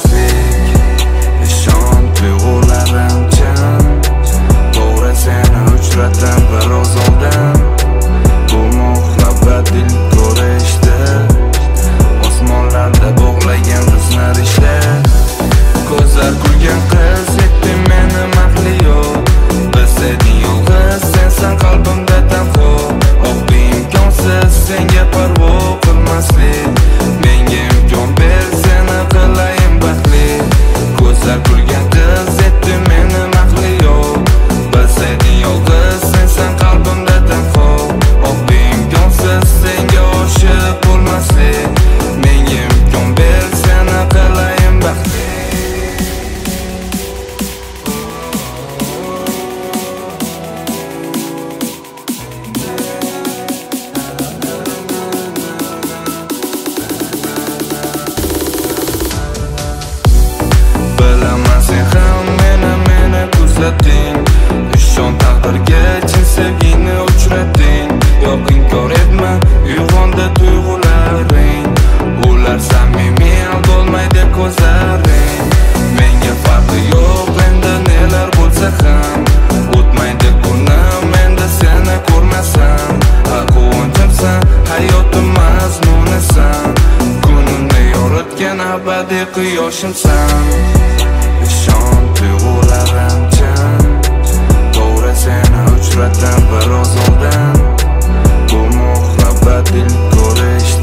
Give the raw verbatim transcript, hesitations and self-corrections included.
bo'lmaslik. Ishon, tuyg'ularim chin, to'g'ri seni uchratam biroz oldin. Bu muhabbat dil ko'rishdi, osmonlarda bog'lagan bizni rishta. Ko'zlar kulgan qiz etdi meni mahliyo, biz eding yolg'iz, sensan qalbimda tanho. Oh imkonsiz senga parvo qilmaslik, menga imkon ber seni qilayin baxtli. Ko'zlar kulgan qiz etdi meni mahliyo, biz eding yolg'iz, sensan qalbimda tanho. Oh imkonsiz senga oshiq bo'lmaslik, menga imkon ber seni qilayin baxtli. Ishon, taqdirga chin sevgini uchrating. Yo'q, inkor etma, uyg'ondi tuyg'ularing. Ular samimiy aldolmaydi ko'zlaring. Menga farqi yo'q endi nelar bo'lsa ham, o'tmaydi kunim endi seni ko'rmasam. Har quvonchimsan, hayotim mazmunisan, kunimni yoritgan abadiy quyoshimsan. Ishon, tuyg'ularim chin, to'g'ri seni uchratam biroz oldin. Bu muhabbat dil ko'rishdi,